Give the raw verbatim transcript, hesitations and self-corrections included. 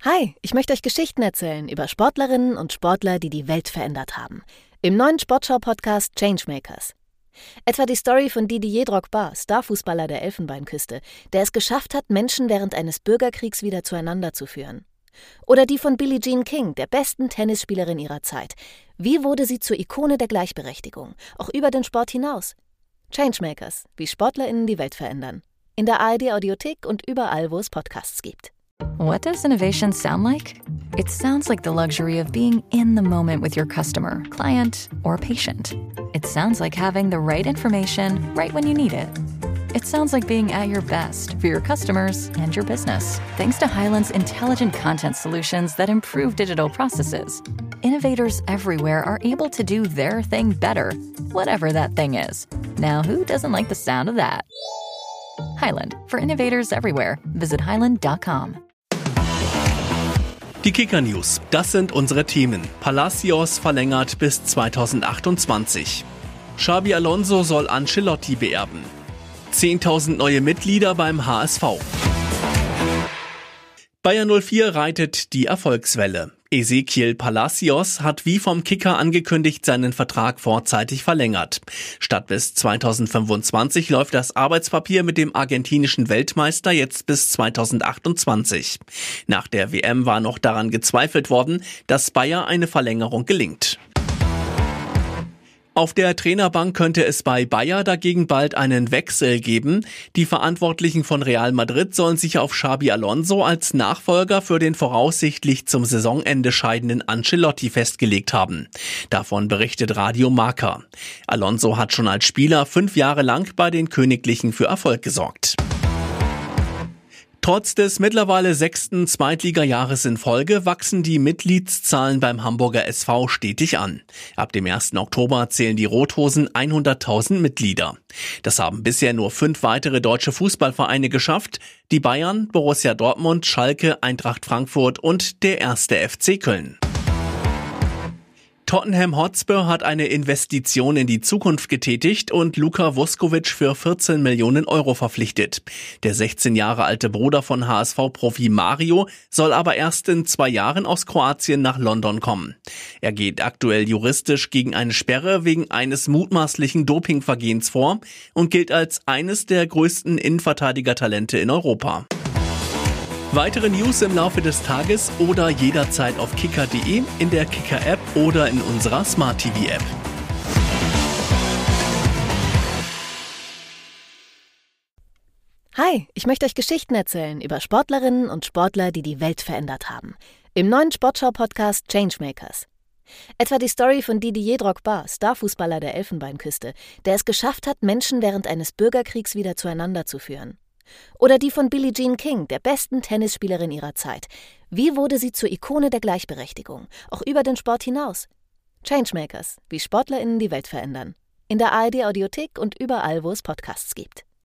Hi, ich möchte euch Geschichten erzählen über Sportlerinnen und Sportler, die die Welt verändert haben. Im neuen Sportschau-Podcast Changemakers. Etwa die Story von Didier Drogba, Starfußballer der Elfenbeinküste, der es geschafft hat, Menschen während eines Bürgerkriegs wieder zueinander zu führen. Oder die von Billie Jean King, der besten Tennisspielerin ihrer Zeit. Wie wurde sie zur Ikone der Gleichberechtigung, auch über den Sport hinaus? Changemakers, wie SportlerInnen die Welt verändern. In der A R D-Audiothek und überall, wo es Podcasts gibt. What does innovation sound like? It sounds like the luxury of being in the moment with your customer, client, or patient. It sounds like having the right information right when you need it. It sounds like being at your best for your customers and your business. Thanks to Hyland's intelligent content solutions that improve digital processes, innovators everywhere are able to do their thing better, whatever that thing is. Now, who doesn't like the sound of that? Hyland, for innovators everywhere. Visit hyland dot com. Die Kicker-News, das sind unsere Themen. Palacios verlängert bis zweitausendachtundzwanzig. Xabi Alonso soll Ancelotti beerben. zehntausend neue Mitglieder beim H S V. Bayer null vier reitet die Erfolgswelle. Ezequiel Palacios hat wie vom Kicker angekündigt seinen Vertrag vorzeitig verlängert. Statt bis zweitausendfünfundzwanzig läuft das Arbeitspapier mit dem argentinischen Weltmeister jetzt bis zweitausendachtundzwanzig. Nach der W M war noch daran gezweifelt worden, dass Bayer eine Verlängerung gelingt. Auf der Trainerbank könnte es bei Bayer dagegen bald einen Wechsel geben. Die Verantwortlichen von Real Madrid sollen sich auf Xabi Alonso als Nachfolger für den voraussichtlich zum Saisonende scheidenden Ancelotti festgelegt haben. Davon berichtet Radio Marca. Alonso hat schon als Spieler fünf Jahre lang bei den Königlichen für Erfolg gesorgt. Trotz des mittlerweile sechsten Zweitligajahres in Folge wachsen die Mitgliedszahlen beim Hamburger S V stetig an. Ab dem ersten Oktober zählen die Rothosen hunderttausend Mitglieder. Das haben bisher nur fünf weitere deutsche Fußballvereine geschafft: die Bayern, Borussia Dortmund, Schalke, Eintracht Frankfurt und der erste F C Köln. Tottenham Hotspur hat eine Investition in die Zukunft getätigt und Luka Vuskovic für vierzehn Millionen Euro verpflichtet. Der sechzehn Jahre alte Bruder von H S V-Profi Mario soll aber erst in zwei Jahren aus Kroatien nach London kommen. Er geht aktuell juristisch gegen eine Sperre wegen eines mutmaßlichen Dopingvergehens vor und gilt als eines der größten Innenverteidiger-Talente in Europa. Weitere News im Laufe des Tages oder jederzeit auf kicker punkt de, in der Kicker-App oder in unserer Smart-T V-App. Hi, ich möchte euch Geschichten erzählen über Sportlerinnen und Sportler, die die Welt verändert haben. Im neuen Sportschau-Podcast Changemakers. Etwa die Story von Didier Drogba, Starfußballer der Elfenbeinküste, der es geschafft hat, Menschen während eines Bürgerkriegs wieder zueinander zu führen. Oder die von Billie Jean King, der besten Tennisspielerin ihrer Zeit. Wie wurde sie zur Ikone der Gleichberechtigung, auch über den Sport hinaus? Changemakers, wie SportlerInnen die Welt verändern. In der A R D-Audiothek und überall, wo es Podcasts gibt.